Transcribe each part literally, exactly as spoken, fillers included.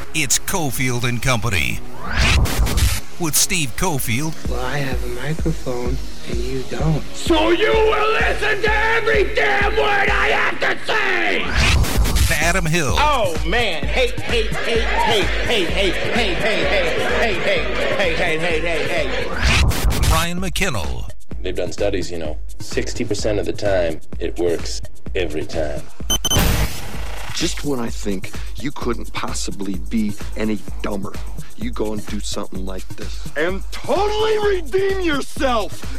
It's Cofield and Company with Steve Cofield. Well, I have a microphone and you don't. So you will listen to every damn word I have to say! Adam Hill. Oh, man. Hey, hey, hey, hey, hey, hey, hey, hey, hey, hey, hey, hey, hey, hey, hey, hey. Ryan McKinnell. They've done studies, you know, sixty percent of the time, it works every time. Just when I think you couldn't possibly be any dumber, you go and do something like this. And totally redeem yourself!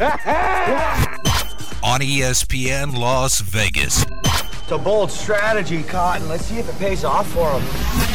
On E S P N Las Vegas. It's a bold strategy, Cotton. Let's see if it pays off for him.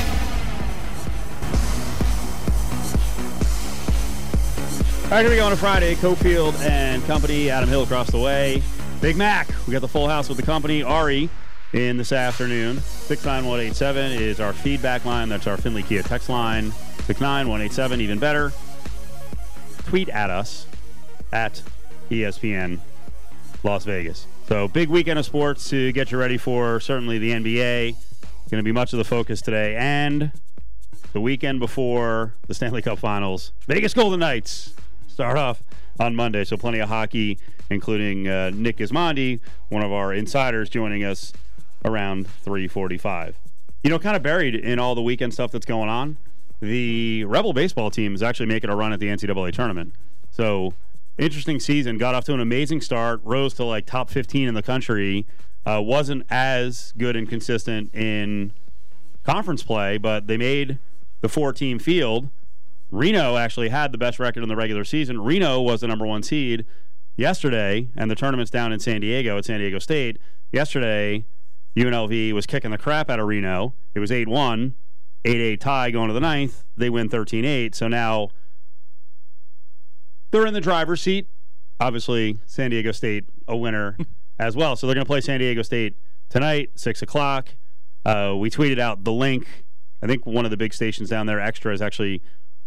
All right, here we go on a Friday. Cofield and Company, Adam Hill across the way. Big Mac, we got the full house with the company. Ari in this afternoon. six nine one eight seven is our feedback line. That's our Finley Kia text line. six nine one eight seven, even better. Tweet at us at E S P N Las Vegas. So big weekend of sports to get you ready for certainly the N B A. Going to be much of the focus today. And the weekend before the Stanley Cup Finals, Vegas Golden Knights start off on Monday. So plenty of hockey, including uh, Nick Gismondi, one of our insiders, joining us around three forty-five. You know, kind of buried in all the weekend stuff that's going on, the Rebel baseball team is actually making a run at the N C double A tournament. So interesting season. Got off to an amazing start, rose to like top fifteen in the country. Uh, wasn't as good and consistent in conference play, but they made the four-team field. Reno actually had the best record in the regular season. Reno was the number one seed yesterday, and the tournament's down in San Diego at San Diego State. Yesterday, U N L V was kicking the crap out of Reno. It was eight one, eight eight tie going to the ninth. They win thirteen eight, so now they're in the driver's seat. Obviously, San Diego State a winner as well. So they're going to play San Diego State tonight, six o'clock. Uh, we tweeted out the link. I think one of the big stations down there, Extra, is actually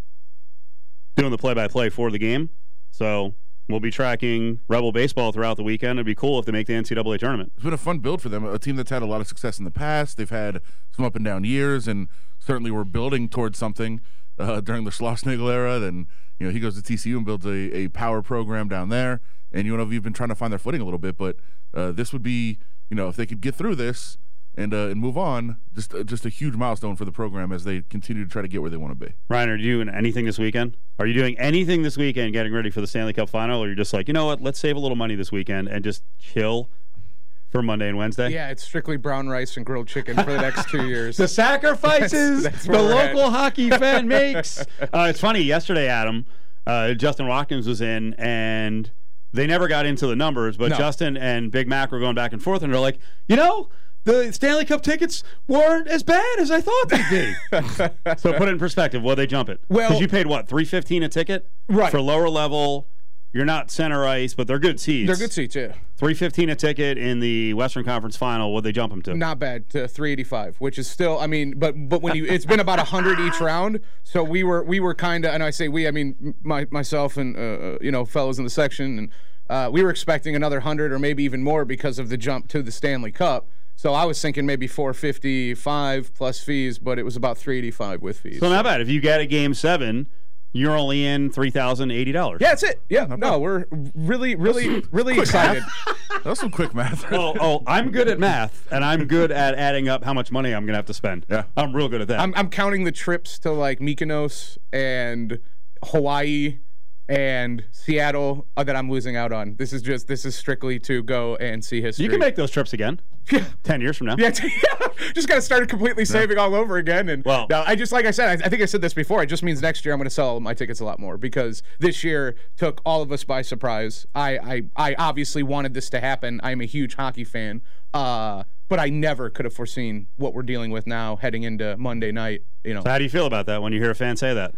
doing the play-by-play for the game. So we'll be tracking Rebel baseball throughout the weekend. It'd be cool if they make the N C double A tournament. It's been a fun build for them, a team that's had a lot of success in the past. They've had some up-and-down years, and certainly we're building towards something uh, during the Schlossnagel era. Then, you know, he goes to T C U and builds a, a power program down there. And U N L V have been trying to find their footing a little bit, but uh, this would be, you know, if they could get through this and uh, and move on, just uh, just a huge milestone for the program as they continue to try to get where they want to be. Ryan, are you doing anything this weekend? Are you doing anything this weekend getting ready for the Stanley Cup Final, or you're just like, you know what, let's save a little money this weekend and just chill for Monday and Wednesday? Yeah, it's strictly brown rice and grilled chicken for the next two years. The sacrifices that's, that's the local at. hockey fan makes. Uh, it's funny, yesterday, Adam, uh, Justin Watkins was in, and they never got into the numbers, but No. Justin and Big Mac were going back and forth, and they're like, you know, the Stanley Cup tickets weren't as bad as I thought they'd be. So put it in perspective. What'd they jump it? Well- Because you paid, what, three fifteen a ticket? Right. For lower level. You're not center ice, but they're good seats. They're good seats, yeah. three fifteen a ticket in the Western Conference Final. What'd they jump them to? Not bad, to three eighty-five, which is still, I mean, but but when you, it's been about one hundred each round, so we were we were kind of, and I say we, I mean, my, myself and, uh, you know, fellows in the section, and uh, we were expecting another one hundred or maybe even more because of the jump to the Stanley Cup. So I was thinking maybe four fifty-five plus fees, but it was about three eighty-five with fees. So not bad. If you get a game seven, you're only in three thousand eighty dollars. Yeah, that's it. Yeah, no, we're really, really, really excited. That was some quick math. Oh, oh, I'm good at math, and I'm good at adding up how much money I'm going to have to spend. Yeah. I'm real good at that. I'm, I'm counting the trips to like Mykonos and Hawaii and Seattle uh, that I'm losing out on. This is just this is strictly to go and see history. You can make those trips again. Yeah. Ten years from now. Yeah, t- yeah. Just got to start completely saving all over again. And Well- no, I just like I said, I, I think I said this before. It just means next year I'm going to sell my tickets a lot more because this year took all of us by surprise. I I, I obviously wanted this to happen. I'm a huge hockey fan, uh, but I never could have foreseen what we're dealing with now heading into Monday night. You know, So how do you feel about that when you hear a fan say that?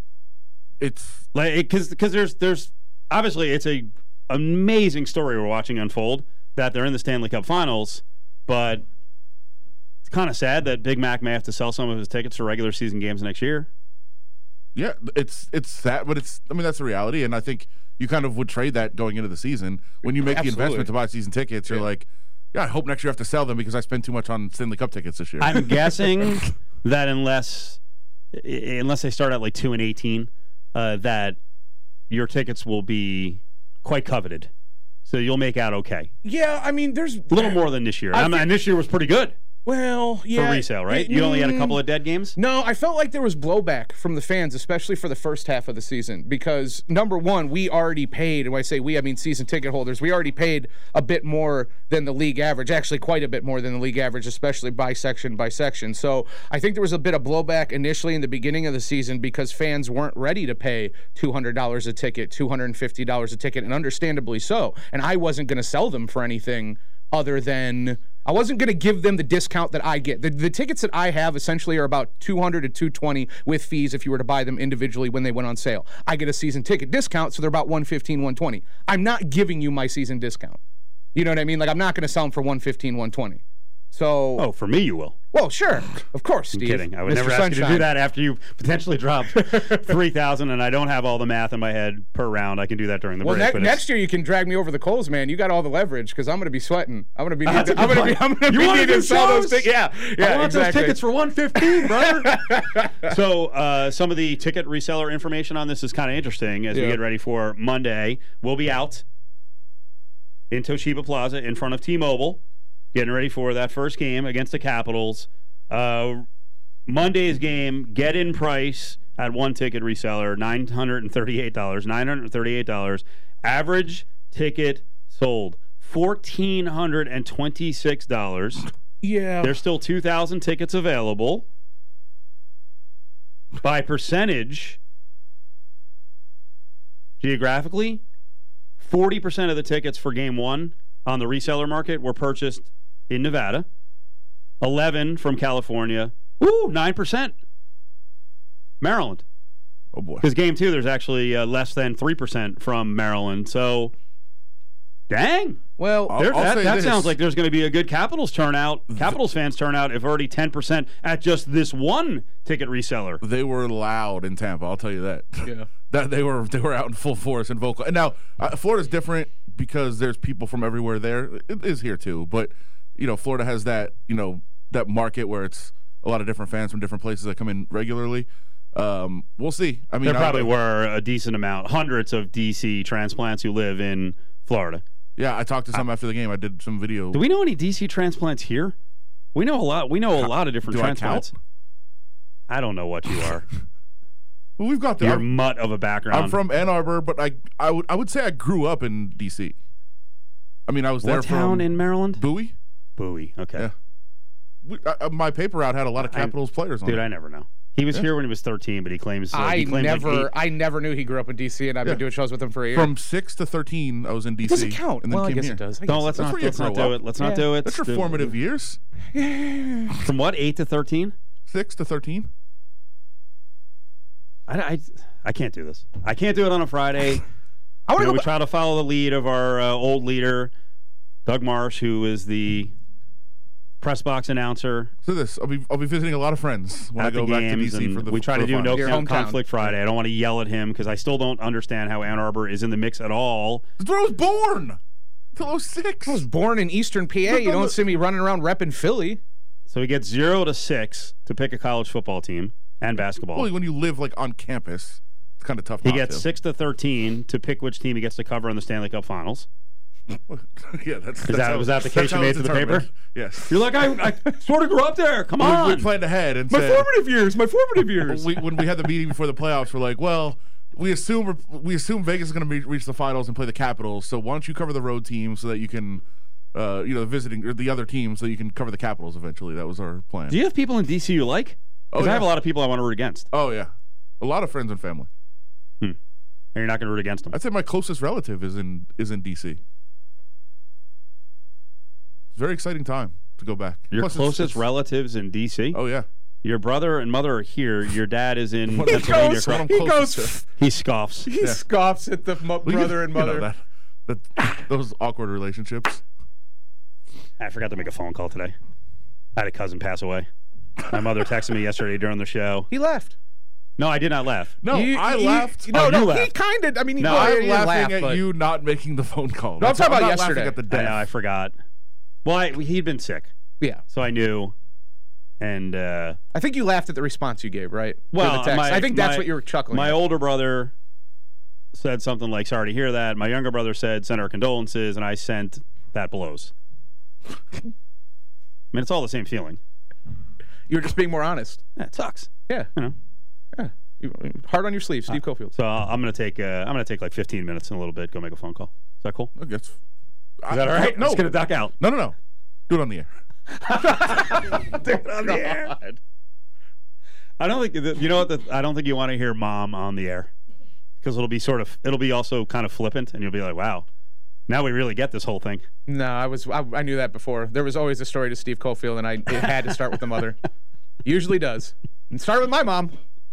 It's Like, because because there's there's obviously it's a amazing story we're watching unfold that they're in the Stanley Cup Finals, but it's kind of sad that Big Mac may have to sell some of his tickets for regular season games next year. yeah, it's it's sad, but it's I mean that's the reality, and I think you kind of would trade that going into the season when you make Absolutely. the investment to buy season tickets. You're Yeah. like, yeah, I hope next year I have to sell them because I spent too much on Stanley Cup tickets this year. I'm guessing that unless i- unless they start at like two and eighteen, uh, that your tickets will be quite coveted. So you'll make out okay. Yeah, I mean, there's A little more than this year. I I mean, think- and this year was pretty good well, yeah, for resale, right? it- You only had a mm, couple of dead games? No, I felt like there was blowback from the fans, especially for the first half of the season, because number one, we already paid, and when I say we, I mean season ticket holders, we already paid a bit more than the league average, actually quite a bit more than the league average, especially by section by section. So I think there was a bit of blowback initially in the beginning of the season because fans weren't ready to pay two hundred dollars a ticket, two hundred fifty dollars a ticket, and understandably so. And I wasn't going to sell them for anything other than I wasn't going to give them the discount that I get. The, the tickets that I have essentially are about two hundred to two hundred twenty with fees if you were to buy them individually when they went on sale. I get a season ticket discount, so they're about one fifteen, one twenty. I'm not giving you my season discount. You know what I mean? Like, I'm not going to sell them for one fifteen, one twenty. So, Oh, for me, you will. well, sure, of course, I'm Steve. kidding. I would Mister never ask you to do Sunshine. that after you potentially dropped three thousand, and I don't have all the math in my head per round. I can do that during the Well, break. ne- but next it's- year you can drag me over the coals, man. You got all the leverage because I'm going to be sweating. I'm going to be. That's a Needing, I'm good going to be. point. I'm going to You be wanna needing do to sell those shows? tickets. Yeah, yeah, I want exactly. those tickets for one fifteen, brother. So uh, some of the ticket reseller information on this is kind of interesting as we Yeah. get ready for Monday. We'll be out in Toshiba Plaza in front of T-Mobile, getting ready for that first game against the Capitals. Uh, Monday's game, get-in price at one ticket reseller, nine hundred thirty-eight dollars. nine hundred thirty-eight dollars. Average ticket sold, one thousand four hundred twenty-six dollars. Yeah. There's still two thousand tickets available. By percentage, geographically, forty percent of the tickets for game one on the reseller market were purchased in Nevada, eleven from California, ooh, nine percent Maryland. Oh, boy. Because game two, there's actually uh, less than three percent from Maryland. So, dang. Well, I'll- There, I'll that say that this. sounds like there's going to be a good Capitals turnout. Capitals fans turnout if already ten percent at just this one ticket reseller. They were loud in Tampa. I'll tell you that. Yeah. that they were they were out in full force and vocal. And now uh, Florida's different because there's people from everywhere there. It is here too, but you know Florida has that you know that market where it's a lot of different fans from different places that come in regularly. Um, we'll see. I mean, There probably I, were a decent amount, hundreds of D C transplants who live in Florida. Yeah, I talked to some after the game. I did some video. Do we know any D C transplants here? We know a lot. We know a lot of different Do I transplants. count? I don't know what you are. Well, we've got the. You're I'm, mutt of a background. I'm from Ann Arbor, but I I would I would say I grew up in D C. I mean, I was there what from town in Maryland? Bowie. Bowie. Okay. Yeah. We, I, my paper route had a lot of I- Capitals players on Dude, it. I never know. He was Yeah. here when he was thirteen, but he claims uh, I he claims like never, eight- I never knew he grew up in D C, and I've Yeah. been doing shows with him for a year. From six to thirteen, I was in D C. It doesn't count. And then Well, I came guess here. it does. I No, guess let's it That's not. where you Let's not grow do up. it. Let's Yeah. not do it. That's your Do- formative years. From what eight to thirteen? Six to thirteen. I, I, I can't do this. I can't do it on a Friday. I want You know, to we go. try to follow the lead of our uh, old leader, Doug Marsh, who is the press box announcer So this, I'll be I'll be visiting a lot of friends when at I go the back to D games. C And for the. we try for to the do no finals. Your count hometown. conflict Friday. I don't want to yell at him because I still don't understand how Ann Arbor is in the mix at all. That's where I was born. Till I was six. I was born in Eastern P A. Look You on don't the- see me running around repping Philly. So he gets zero to six to pick a college football team and basketball. Well, when you live like on campus, it's kind of tough. He not gets to. six to thteen to pick which team he gets to cover in the Stanley Cup Finals. yeah, that's, that's that- how, was that the that's case you how made it's to the determined. paper? Yes. You're like, I, I sort of grew up there. Come We- on. We planned ahead and My said, formative years. My formative years. we, when we had the meeting before the playoffs, we're like, well, we assume we're, we assume Vegas is going to reach the finals and play the Capitals. So why don't you cover the road team so that you can, uh, you know, the visiting or the other teams so you can cover the Capitals eventually. That was our plan. Do you have people in D C you like? Oh, Because I yeah. have a lot of people I want to root against. Oh yeah, a lot of friends and family. And you're not going to root against them. I'd say my closest relative is in is in D C. It's a very exciting time to go back. Your Plus, it's- closest it's- relatives in D C? Oh yeah. Your brother and mother are here. Your dad is in What- He Pennsylvania. goes- across- I'm he closest goes. to. He scoffs. He Yeah. scoffs at the mo- Well, you- brother and you know, mother. that, that, those awkward relationships. I forgot to make a phone call today. I had a cousin pass away. My mother texted me yesterday during the show. He left. No, I did not laugh. No, You- I you- laughed. No, Oh, no, you he laughed. kind of. I mean, he No, well, I'm he laughing laughed, at but- you not making the phone call. No, I'm talking about not yesterday. laughing at the I death. know, I forgot. Well, I, he'd been sick, Yeah. so I knew. And uh, I think you laughed at the response you gave, right? Well, to the text. my, I think that's my, what you were chuckling My at. older brother said something like, sorry to hear that. My younger brother said, send our condolences, and I sent that blows. I mean, it's all the same feeling. You were just being more honest. Yeah, it sucks. Yeah. You know? Yeah. You, hard on your sleeve, Steve uh, Cofield. So uh, I'm going to take uh, I'm going to take like fifteen minutes in a little bit, go make a phone call. Is that cool? I guess. Is I, that all right? No. It's going to duck out. No, no, no. Do it on the air. Do it on the air. I don't think you know what the, I don't think you want to hear mom on the air because it'll be sort of it'll be also kind of flippant and you'll be like, wow, now we really get this whole thing. No, I was I, I knew that before. There was always a story to Steve Cofield, and I it had to start with the mother. Usually does. And start with my mom.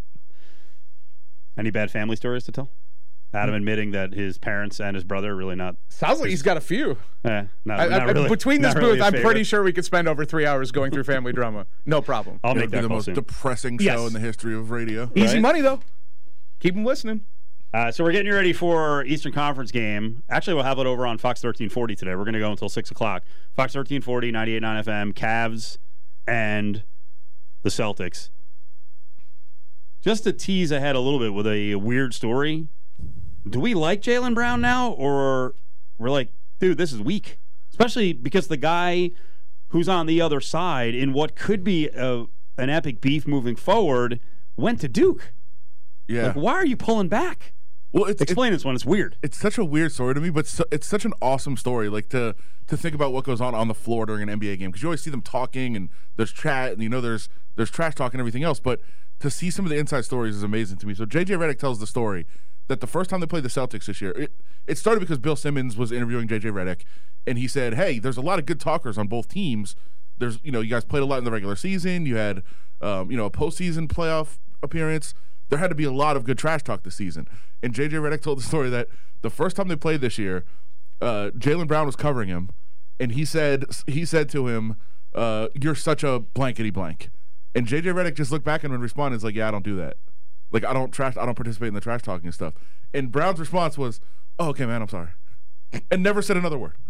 Any bad family stories to tell? Adam admitting that his parents and his brother are really not. Sounds like he's got a few. Eh, not, I, not I, really, between this not booth, really I'm favorite. pretty sure we could spend over three hours going through family drama. No problem. I'll It'll make be that the call most soon. depressing Yes. show in the history of radio. Easy Right? money, though. Keep them listening. Uh, so we're getting you ready for Eastern Conference game. Actually, we'll have it over on Fox thirteen forty today. We're going to go until six o'clock. Fox thirteen forty, ninety-eight point nine F M, Cavs and the Celtics. Just to tease ahead a little bit with a weird story, do we like Jaylen Brown now, or we're like, dude, this is weak? Especially because the guy who's on the other side in what could be a, an epic beef moving forward went to Duke. Yeah. Like, why are you pulling back? Well, it's, Explain it's, this one. It's weird. It's such a weird story to me, but so, it's such an awesome story. Like to to think about what goes on on the floor during an N B A game, because you always see them talking and there's chat and you know there's there's trash talk and everything else. But to see some of the inside stories is amazing to me. So J J Redick tells the story that the first time they played the Celtics this year, it, it started because Bill Simmons was interviewing J J Redick, and he said, "Hey, there's a lot of good talkers on both teams. There's you know you guys played a lot in the regular season. You had um, you know a postseason playoff appearance." There had to be a lot of good trash talk this season. And J J Redick told the story that the first time they played this year, uh, Jaylen Brown was covering him, and he said he said to him, uh, "You're such a blankety blank." And J J Redick just looked back and responded, "Is like, yeah, I don't do that. Like, I don't trash. I don't participate in the trash talking and stuff." And Brown's response was, "Oh, okay, man, I'm sorry," and never said another word.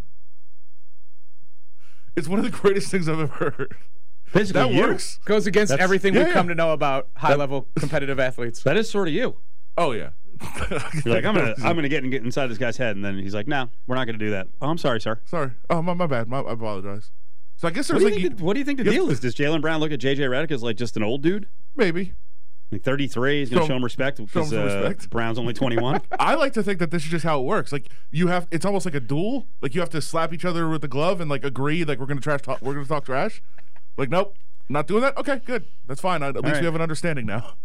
It's one of the greatest things I've ever heard. Basically, that you. works. Goes against That's- everything yeah, we've yeah. come to know about high-level competitive athletes. That is sort of you. Oh yeah. You're like, I'm gonna, I'm gonna get, get inside this guy's head, and then he's like, "No, we're not gonna do that." Oh, I'm sorry, sir. Sorry. Oh, my, my bad. My, I apologize. So I guess What there's do, like you think the, what do you think the you- deal is? Does Jaylen Brown look at J J Redick as like just an old dude? maybe. Like thirty-three, he's gonna Show show him- him respect show him because some uh, respect. Brown's only twenty-one. I like to think that this is just how it works. Like you have, it's almost like a duel. Like you have to slap each other with the glove and like agree, like we're gonna trash talk. We're gonna talk trash. Like nope, not doing that. Okay, good. That's fine. At least right. we have an understanding now.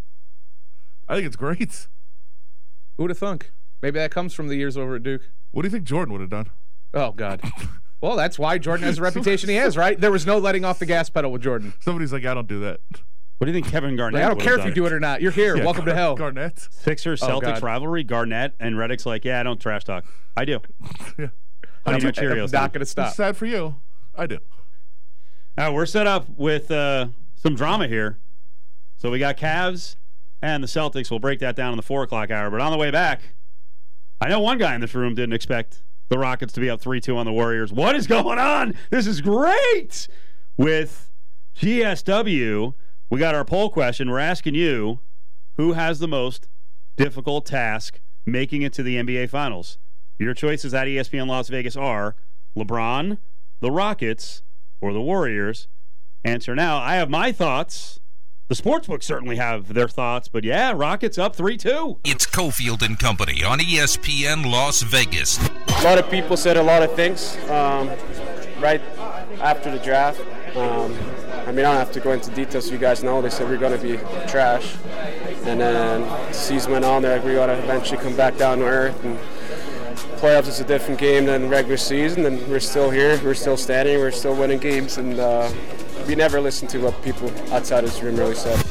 I think it's great. Who would have thunk? Maybe that comes from the years over at Duke. What do you think Jordan would have done? Oh, God. Well, that's why Jordan has the reputation he has, right? There was no letting off the gas pedal with Jordan. Somebody's like, I don't do that. What do you think Kevin Garnett? Like, I don't would care have if you done? do it or not. You're here. Yeah, Welcome to hell. Garnett. Sixers Oh, Celtics God. rivalry. Garnett and Redick's like, yeah, I don't trash talk. I do. Yeah. Honey Nut I'm Cheerios. not going to stop. It's sad for you. I do. Now we're set up with uh, some drama here. So we got Cavs and the Celtics. We'll break that down in the four o'clock hour. But on the way back, I know one guy in this room didn't expect the Rockets to be up three two on the Warriors. What is going on? This is great. With G S W, we got our poll question. We're asking you, who has the most difficult task making it to the N B A Finals? Your choices at E S P N Las Vegas are LeBron, the Rockets, or the Warriors. Answer now. I have my thoughts. The sportsbooks certainly have their thoughts, but yeah, Rockets up three two. It's Cofield and Company on E S P N Las Vegas. A lot of people said a lot of things um, right after the draft. Um, I mean, I don't have to go into details so you guys know. They said we're going to be trash. And then the season went on, they're like, we're going to eventually come back down to earth. And playoffs is a different game than regular season, and we're still here. We're still standing. We're still winning games. And uh, we never listen to what people outside of this room really said.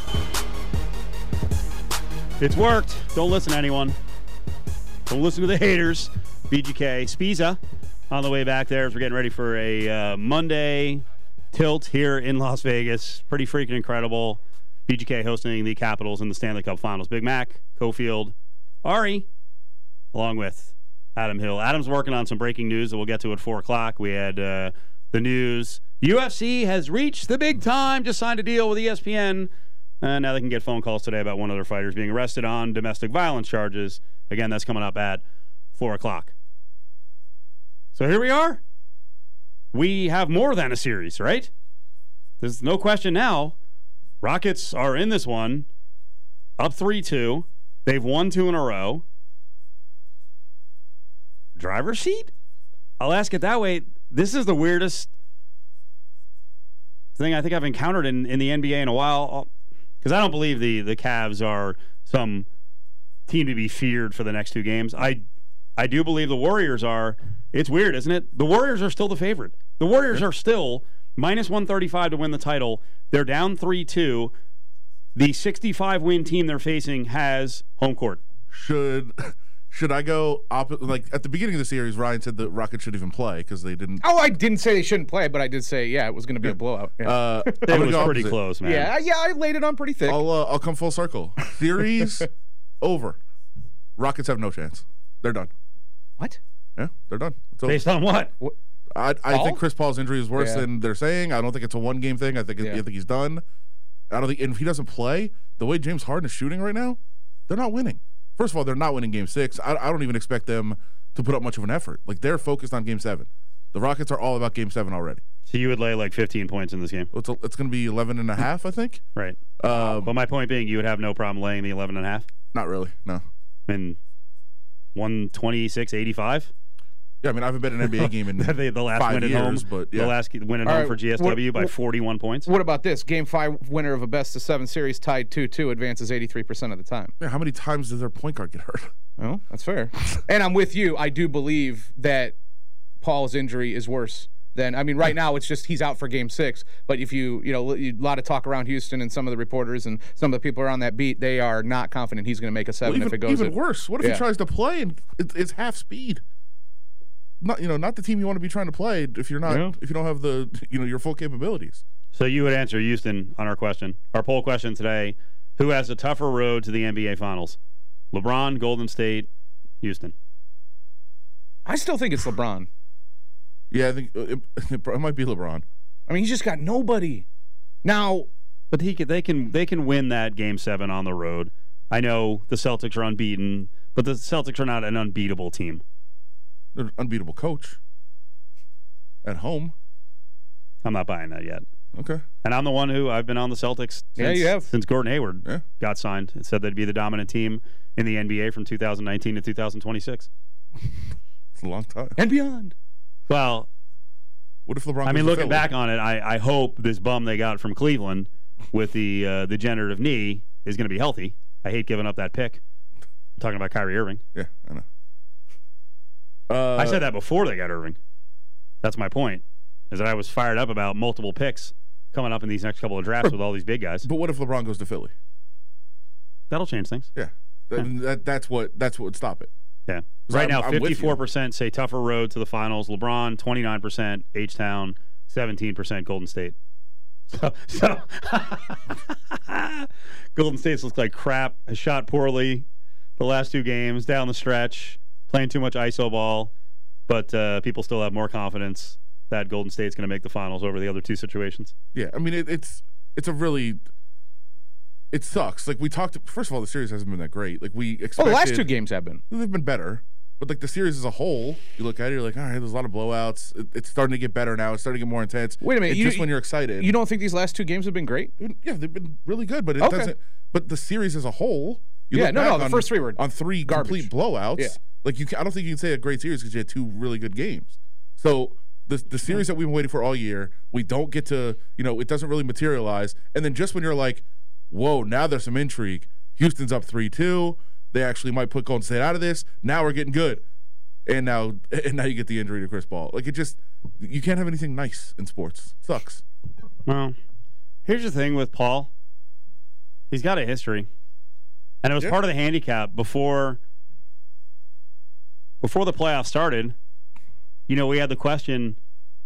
It's worked. Don't listen to anyone. Don't listen to the haters. B G K. Spiza on the way back there as we're getting ready for a uh, Monday tilt here in Las Vegas. Pretty freaking incredible. B G K hosting the Capitals in the Stanley Cup Finals. Big Mac, Cofield, Ari, along with Adam Hill. Adam's working on some breaking news that we'll get to at four o'clock. We had uh, the news. U F C has reached the big time, just signed a deal with E S P N. And now they can get phone calls today about one of their fighters being arrested on domestic violence charges. Again, that's coming up at four o'clock. So here we are. We have more than a series, right? There's no question now. Rockets are in this one, up three two. They've won two in a row. Driver's seat? I'll ask it that way. This is the weirdest thing I think I've encountered in, in the N B A in a while. Because I don't believe the, the Cavs are some team to be feared for the next two games. I I do believe the Warriors are. It's weird, isn't it? The Warriors are still the favorite. The Warriors are still minus one thirty-five to win the title. They're down three two. The sixty-five win team they're facing has home court. Should should I go opposite? Like at the beginning of the series, Ryan said the Rockets should even play because they didn't. Oh, I didn't say they shouldn't play, but I did say yeah, it was going to be a blowout. Yeah. Uh, it I'm was go pretty opposite. close, man. Yeah, yeah, I laid it on pretty thick. I'll uh, I'll come full circle. Series over. Rockets have no chance. They're done. What? Yeah, they're done. It's over. Based on what? what? I, I think Chris Paul's injury is worse Yeah. than they're saying. I don't think it's a one-game thing. I think it, Yeah. I think he's done. I don't think, and if he doesn't play the way James Harden is shooting right now, they're not winning. First of all, they're not winning Game Six. I, I don't even expect them to put up much of an effort. Like they're focused on Game Seven. The Rockets are all about Game Seven already. So you would lay like fifteen points in this game? It's, a, it's going to be eleven and a half, I think. Right. Uh, But my point being, you would have no problem laying the eleven and a half? Not really, no. In one twenty-six eighty-five? Yeah, I mean, I haven't bet an N B A game in the, the last five win at years, home, but yeah. the last win at All home right, for G S W what- by what- forty-one points. What about this? Game five winner of a best of seven series tied two two advances eighty-three percent of the time. Yeah, how many times does their point guard get hurt? Oh, that's fair. And I'm with you. I do believe that Paul's injury is worse than, I mean, right now it's just he's out for game six. But if you, you know, a lot of talk around Houston and some of the reporters and some of the people around that beat, they are not confident he's going to make a seven Well, even, if it goes. even at, worse. What if yeah. he tries to play and it's, it's half speed? Not you know, not the team you want to be trying to play if you're not Yeah. if you don't have the you know your full capabilities. So you would answer Houston on our question. Our poll question today, who has a tougher road to the N B A Finals? LeBron, Golden State, Houston. I still think it's LeBron. Yeah, I think it, it might be LeBron. I mean, he's just got nobody. Now, But he could, they can they can win that game seven on the road. I know the Celtics are unbeaten, but the Celtics are not an unbeatable team. They're an unbeatable coach at home. I'm not buying that yet. Okay. And I'm the one who I've been on the Celtics since, Yeah, you have. since Gordon Hayward Yeah. got signed and said they'd be the dominant team in the N B A from two thousand nineteen to two thousand twenty-six. It's a long time. and beyond. Well, What if LeBron? I mean, goes to looking Philly? back on it, I, I hope this bum they got from Cleveland with the uh, degenerative knee is going to be healthy. I hate giving up that pick. I'm talking about Kyrie Irving. Yeah, I know. Uh, I said that before they got Irving. That's my point, is that I was fired up about multiple picks coming up in these next couple of drafts with all these big guys. But what if LeBron goes to Philly? That'll change things. Yeah, that, that that's what that's what would stop it. Yeah. 'Cause Right I'm- now, I'm with you. fifty-four percent say tougher road to the finals. LeBron, twenty-nine percent. H-Town, seventeen percent. Golden State. So, so Golden State looks like crap. Has shot poorly the last two games down the stretch, playing too much iso ball. But uh, people still have more confidence that Golden State's going to make the finals over the other two situations. Yeah, I mean it, it's it's a really it sucks. Like we talked. First of all, the series hasn't been that great. Like we expected. Well, the last two games have been. They've been better, but like the series as a whole, you look at it, you're like, all right, there's a lot of blowouts. It, it's starting to get better now. It's starting to get more intense. Wait a minute, It's you- just when you're excited. You don't think these last two games have been great? Yeah, they've been really good, but it Okay. doesn't. But the series as a whole, you Yeah, look no, back no, the on, first three were on three garbage. complete blowouts. Yeah. Like you, can, I don't think you can say a great series because you had two really good games. So the the series that we've been waiting for all year, we don't get to, you know, it doesn't really materialize. And then just when you're like, whoa, now there's some intrigue. Houston's up three two. They actually might put Golden State out of this. Now we're getting good. And now and now you get the injury to Chris Paul. Like it just, you can't have anything nice in sports. It sucks. Well, here's the thing with Paul. He's got a history. And it was Yeah. part of the handicap before before the playoffs started. You know, we had the question,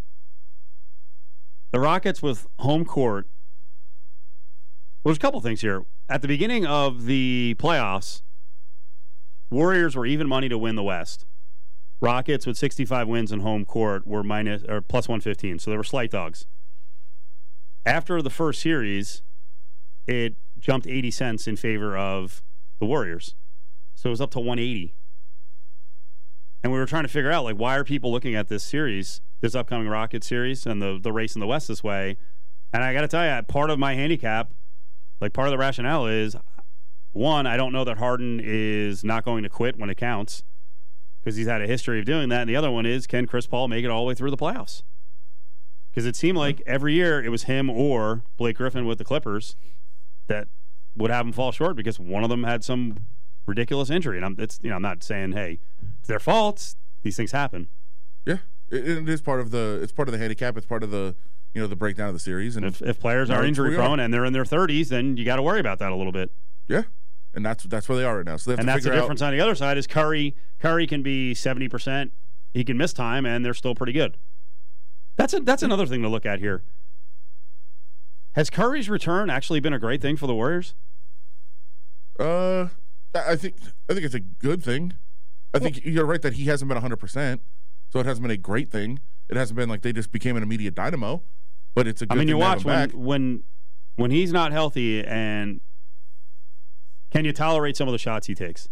the Rockets with home court. Well, there's a couple things here. At the beginning of the playoffs, Warriors were even money to win the West. Rockets with sixty-five wins in home court were minus or plus one fifteen, so they were slight dogs. After the first series, it jumped eighty cents in favor of the Warriors. So it was up to one eighty. And we were trying to figure out, like, why are people looking at this series, this upcoming Rockets series, and the, the race in the West this way? And I got to tell you, part of my handicap, like part of the rationale is, one, I don't know that Harden is not going to quit when it counts because he's had a history of doing that. And the other one is, can Chris Paul make it all the way through the playoffs? Because it seemed like every year it was him or Blake Griffin with the Clippers that would have them fall short because one of them had some ridiculous injury. And I'm, it's, you know, I'm not saying, hey, it's their fault. These things happen. Yeah, it, it is part of the. It's part of the handicap. It's part of the, you know, the breakdown of the series. And if, if players are injury prone and they're in their thirties, then you got to worry about that a little bit. Yeah, and that's that's where they are right now. So they have and to that's the figure difference out, on the other side is Curry. Curry can be seventy percent. He can miss time, and they're still pretty good. That's a, that's another thing to look at here. Has Curry's return actually been a great thing for the Warriors? Uh, I think I think it's a good thing. I think you're right that he hasn't been one hundred percent, so it hasn't been a great thing. It hasn't been like they just became an immediate dynamo, but it's a good I mean, thing you to have watch him when, back. when when he's not healthy, and can you tolerate some of the shots he takes?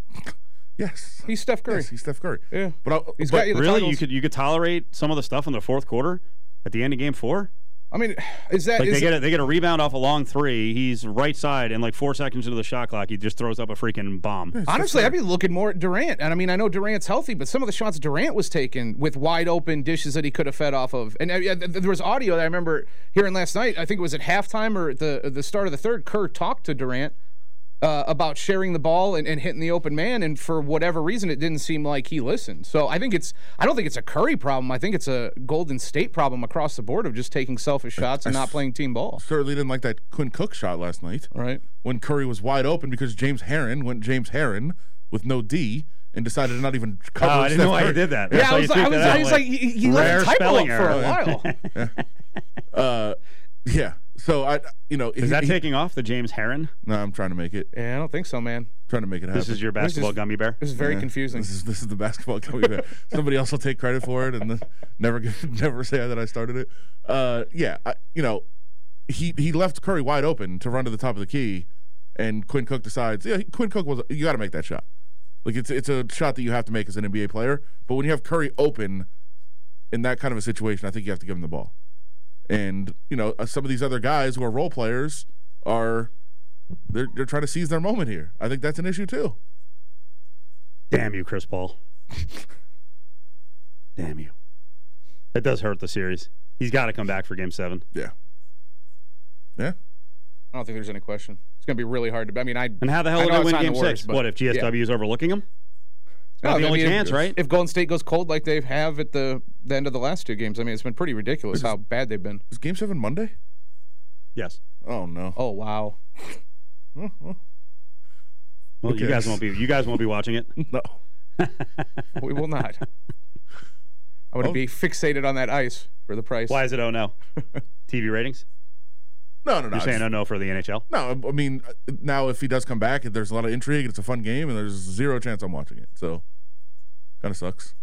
Yes, he's Steph Curry. Yes, he's Steph Curry. Yeah, but, I, he's but got you the really, titles. you could you could tolerate some of the stuff in the fourth quarter at the end of Game Four. I mean, is that like is they get it, a, they get a rebound off a long three? He's right side, and like four seconds into the shot clock, he just throws up a freaking bomb. Honestly, I'd be looking more at Durant. And I mean, I know Durant's healthy, but some of the shots Durant was taking with wide open dishes that he could have fed off of. And uh, there was audio that I remember hearing last night. I think it was at halftime or at the the start of the third. Kerr talked to Durant uh, about sharing the ball and, and hitting the open man, and for whatever reason, it didn't seem like he listened. So I think it's I don't think it's a Curry problem. I think it's a Golden State problem across the board of just taking selfish shots and I not playing team ball. Certainly didn't like that Quinn Cook shot last night. Right. When Curry was wide open because James Harden went James Harden with no D and decided to not even cover. Oh, I didn't Steph know why Curry. you did that. Yeah, That's I how was, you like, I tweet was, that I out, was like, like, you, you let rare a typo spelling up for a error. while. uh, yeah. So I, you know, Is he, that he, taking off the James Harden? No, I'm trying to make it. Yeah, I don't think so, man. Trying to make it happen. This is your basketball is- gummy bear. This is very Yeah, confusing. This is this is the basketball gummy bear. Somebody else will take credit for it and then never give, never say that I started it. Uh, yeah, I, you know, he he left Curry wide open to run to the top of the key, and Quinn Cook decides, yeah, Quinn Cook was you got to make that shot. Like it's it's a shot that you have to make as an N B A player. But when you have Curry open in that kind of a situation, I think you have to give him the ball. And you know, uh, some of these other guys who are role players are they're they're trying to seize their moment here. I think that's an issue too. Damn you, Chris Paul. Damn you. That does hurt the series. He's got to come back for Game Seven. Yeah. Yeah. I don't think there's any question. It's going to be really hard to. I mean, I. And how the hell I do know they it's win not in Game the Warriors, Six? but- What if G S W yeah. is overlooking them? It's No, not the I only mean, chance, if, right? If Golden State goes cold like they have at the, the end of the last two games, I mean, it's been pretty ridiculous Is how bad they've been. Is Game Seven Monday? Yes. Oh no. Oh wow. Well, Who you guys cares? won't be. You guys won't be watching it. No. We will not. I'm going to Oh. be fixated on that ice for the price. Why is it oh no? T V ratings? No, no, no. You're saying it's- oh no for the N H L? No, I mean, now if he does come back, there's a lot of intrigue. It's a fun game, and there's zero chance I'm watching it. So, kind of sucks.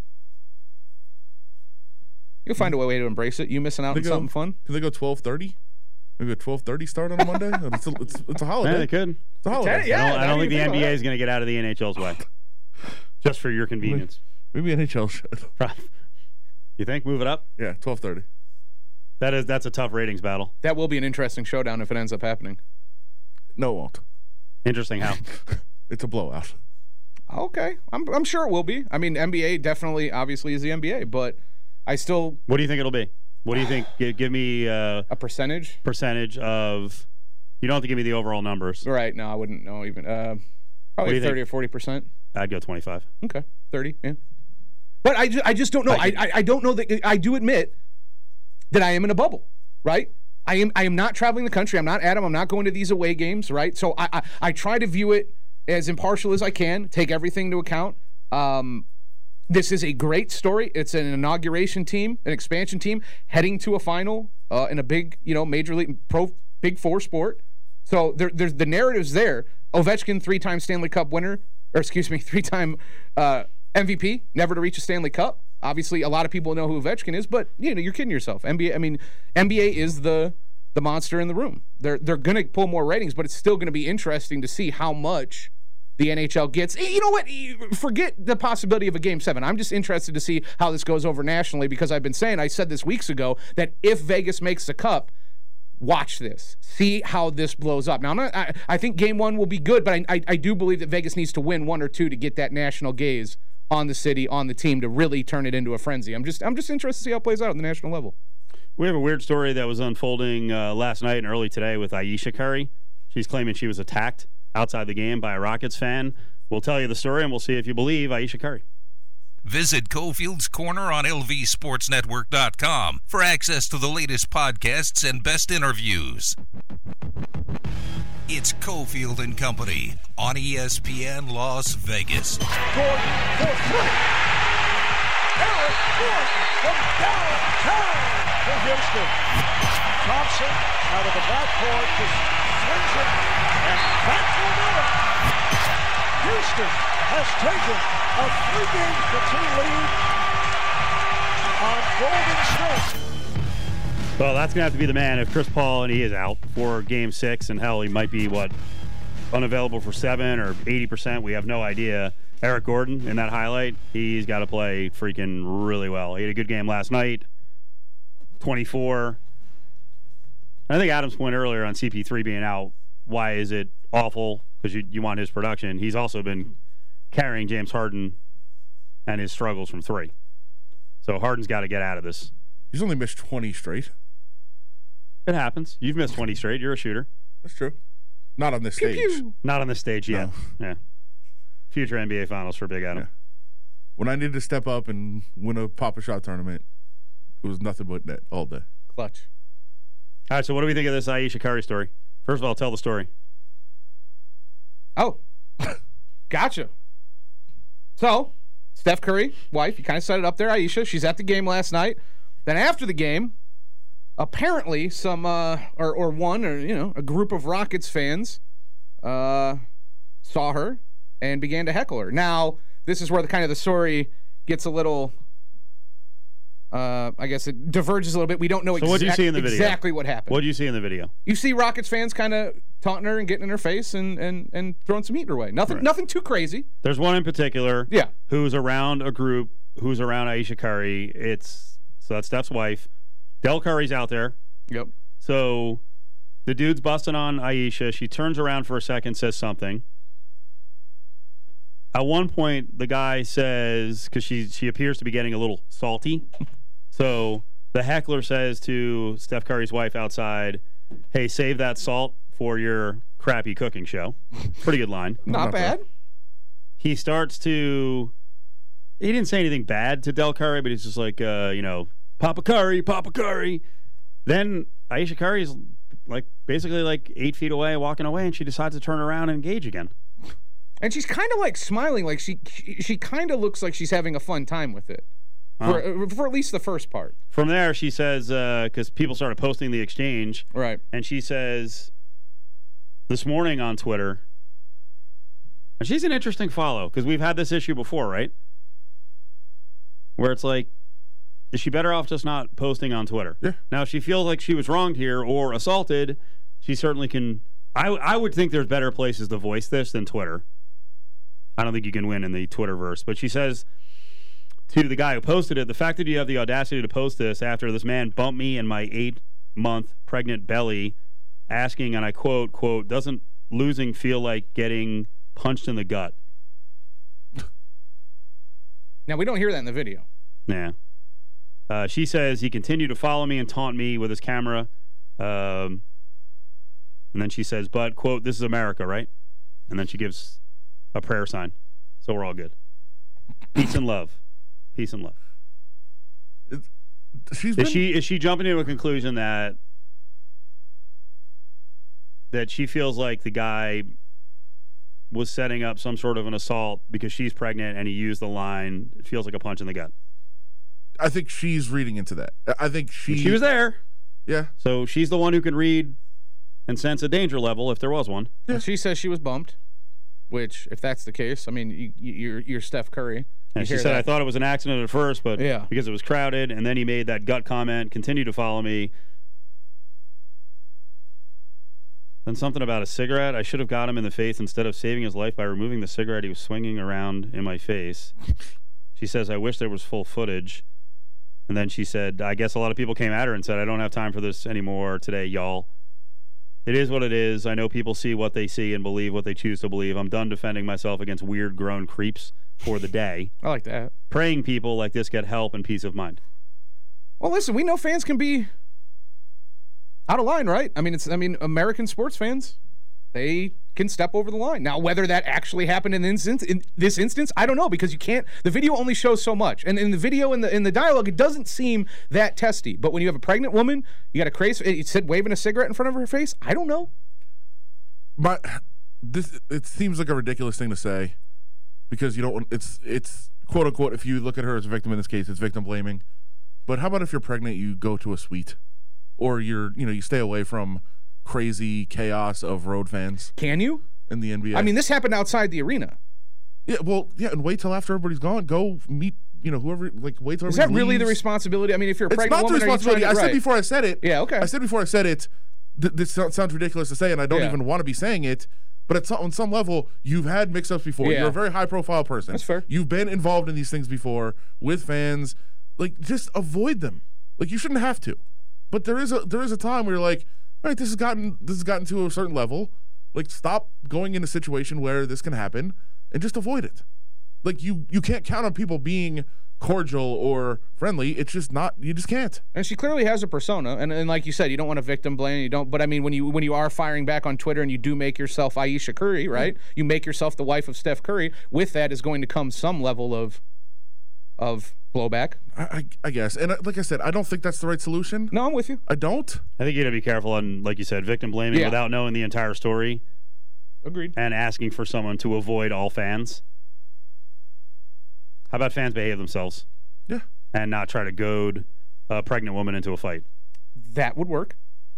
You'll find a way to embrace it. You missing out They on go- something fun? Can they go twelve thirty? Maybe a twelve thirty start on a Monday? it's, a, it's, it's a holiday. Yeah, they could. It's a holiday. Yeah, I don't, I I don't didn't think the even N think B A about is going to get out of the N H L's way. Just for your convenience. Maybe N H L should. You think? Move it up? Yeah, twelve thirty. That is that's a tough ratings battle. That will be an interesting showdown if it ends up happening. No, it won't. Interesting how. It's a blowout. Okay, I'm I'm sure it will be. I mean, N B A definitely, obviously, is the N B A, but I still What do you think it'll be? What do you think? Give, give me uh, a percentage. percentage of. You don't have to give me the overall numbers. Right? No, I wouldn't know even. Uh, What do probably you thirty think? or forty percent. I'd go twenty-five. Okay, thirty. Yeah. But I just, I just don't know. I, I I don't know that. I do admit that I am in a bubble, right? I am I am not traveling the country. I'm not Adam. I'm not going to these away games, right? So I I, I try to view it as impartial as I can, take everything into account. Um, this is a great story. It's an inauguration team, an expansion team, heading to a final uh, in a big, you know, major league pro big four sport. So there, there's the narrative's there. Ovechkin, three-time Stanley Cup winner, or excuse me, three-time uh, M V P, never to reach a Stanley Cup. Obviously, a lot of people know who Ovechkin is, but you know, you're kidding yourself. N B A, I mean, N B A is the the monster in the room. They're they're going to pull more ratings, but it's still going to be interesting to see how much the N H L gets. You know what? Forget the possibility of a Game seven. I'm just interested to see how this goes over nationally, because I've been saying, I said this weeks ago, that if Vegas makes the Cup, watch this. See how this blows up. Now, I'm not, I, I think Game one will be good, but I, I, I do believe that Vegas needs to win one or two to get that national gaze on the city, on the team, to really turn it into a frenzy. I'm just I'm just interested to see how it plays out on the national level. We have a weird story that was unfolding uh, last night and early today with Ayesha Curry. She's claiming she was attacked outside the game by a Rockets fan. We'll tell you the story, and we'll see if you believe Ayesha Curry. Visit Cofield's Corner on L V Sports Network dot com for access to the latest podcasts and best interviews. It's Cofield and Company on E S P N Las Vegas. Gordon for three. Eric Gordon from downtown to Houston. Thompson out of the backcourt just swings it, and that will do it. Houston has taken a three-game to two lead on Golden State. Well, that's going to have to be the man if Chris Paul, and he is out for game six, and hell, he might be, what, unavailable for seven or eighty percent. We have no idea. Eric Gordon, in that highlight, he's got to play freaking really well. He had a good game last night, twenty-four. I think Adam's point earlier on C P three being out, why is it awful? Because you, you want his production. He's also been carrying James Harden and his struggles from three. So Harden's got to get out of this. He's only missed twenty straight. It happens. You've missed twenty straight. You're a shooter. That's true. Not on this Pew, stage. pew. Not on this stage yet. No. Yeah. Future N B A Finals for Big Adam. Yeah. When I needed to step up and win a Pop-A-Shot tournament, it was nothing but net all day. Clutch. All right, so what do we think of this Ayesha Curry story? First of all, tell the story. Oh, gotcha. So, Steph Curry, wife, you kind of set it up there, Ayesha. She's at the game last night. Then after the game, apparently some, uh, or, or one, or, you know, a group of Rockets fans uh, saw her and began to heckle her. Now, this is where the kind of the story gets a little, uh, I guess it diverges a little bit. We don't know so exa- what'd you see in the video? exactly what happened. What did you see in the video? You see Rockets fans kind of taunting her and getting in her face and, and, and throwing some heat in her way. Nothing, Right. nothing too crazy. There's one in particular Yeah. who's around a group who's around Ayesha Curry. It's so that's Steph's wife. Del Curry's out there. Yep. So the dude's busting on Ayesha. She turns around for a second, says something. At one point, the guy says, because she she appears to be getting a little salty. So the heckler says to Steph Curry's wife outside, "Hey, save that salt for your crappy cooking show." Pretty good line. Not, Not bad. bad. He starts to. He didn't say anything bad to Del Curry, but he's just like, uh, you know, Papa Curry, Papa Curry. Then Ayesha Curry's like basically like eight feet away, walking away, and she decides to turn around and engage again. And she's kind of like smiling, like she she, she kind of looks like she's having a fun time with it. For, Uh, for at least the first part. From there, she says, because uh, people started posting the exchange, Right. and she says this morning on Twitter, and she's an interesting follow, because we've had this issue before, right? Where it's like, is she better off just not posting on Twitter? Yeah. Now, if she feels like she was wronged here or assaulted, she certainly can. I, I would think there's better places to voice this than Twitter. I don't think you can win in the Twitterverse. But she says to the guy who posted it, the fact that you have the audacity to post this after this man bumped me in my eight-month pregnant belly, asking, and I quote, quote, doesn't losing feel like getting punched in the gut? Now, we don't hear that in the video. Yeah. Uh, she says he continued to follow me and taunt me with his camera. Um, and then she says, but, quote, this is America, right? And then she gives a prayer sign. So we're all good. Peace and love. Peace and love. She's Is been, she is she jumping to a conclusion that that she feels like the guy was setting up some sort of an assault because she's pregnant and he used the line, it feels like a punch in the gut? I think she's reading into that. I think she... She was there. Yeah. So she's the one who can read and sense a danger level if there was one. Yeah. She says she was bumped, which, if that's the case, I mean, you, you're you're Steph Curry. And she hear said, that. I thought it was an accident at first, but Yeah. because it was crowded, and then he made that gut comment, continue to follow me. Then something about a cigarette. I should have got him in the face instead of saving his life by removing the cigarette he was swinging around in my face. She says, I wish there was full footage. And then she said, I guess a lot of people came at her and said, I don't have time for this anymore today, y'all. It is what it is. I know people see what they see and believe what they choose to believe. I'm done defending myself against weird grown creeps for the day. I like that. Praying people like this get help and peace of mind. Well, listen, we know fans can be out of line, right? I mean, it's I mean, American sports fans, they can step over the line. Now, whether that actually happened in, instance, in this instance, I don't know, because you can't. The video only shows so much, and in the video, in the in the dialogue, it doesn't seem that testy. But when you have a pregnant woman, you got a crazy. You said waving a cigarette in front of her face. I don't know. But this it seems like a ridiculous thing to say, because you don't. want It's it's quote unquote. If you look at her as a victim in this case, it's victim blaming. But how about if you're pregnant, you go to a suite, or you're you know you stay away from crazy chaos of road fans. Can you? In the N B A. I mean, this happened outside the arena. Yeah, well, yeah, and wait till after everybody's gone. Go meet, you know, whoever, like, wait till Is everybody that really leaves. the responsibility? I mean, if you're a It's pregnant not the woman, responsibility. are you I trying to said get before I said it. Yeah, okay. I said before I said it, th- this so- sounds ridiculous to say, and I don't Yeah. even want to be saying it, but at some, on some level, you've had mix-ups before. Yeah. You're a very high-profile person. That's fair. You've been involved in these things before with fans. Like, just avoid them. Like, you shouldn't have to. But there is a there is a time where you're like, all right, this has gotten this has gotten to a certain level. Like, stop going in a situation where this can happen and just avoid it. Like, you you can't count on people being cordial or friendly. It's just not, you just can't. And she clearly has a persona, and, and like you said, you don't want to victim blame. You don't, but I mean, when you when you are firing back on Twitter and you do make yourself Ayesha Curry, right? Mm-hmm. You make yourself the wife of Steph Curry. With that is going to come some level of of blowback. I, I, I guess, and like I said, I don't think that's the right solution. No, I'm with you. I don't. I think you got to be careful on, like you said, victim blaming Yeah. without knowing the entire story. Agreed. And asking for someone to avoid all fans. How about fans behave themselves? Yeah. And not try to goad a pregnant woman into a fight. That would work.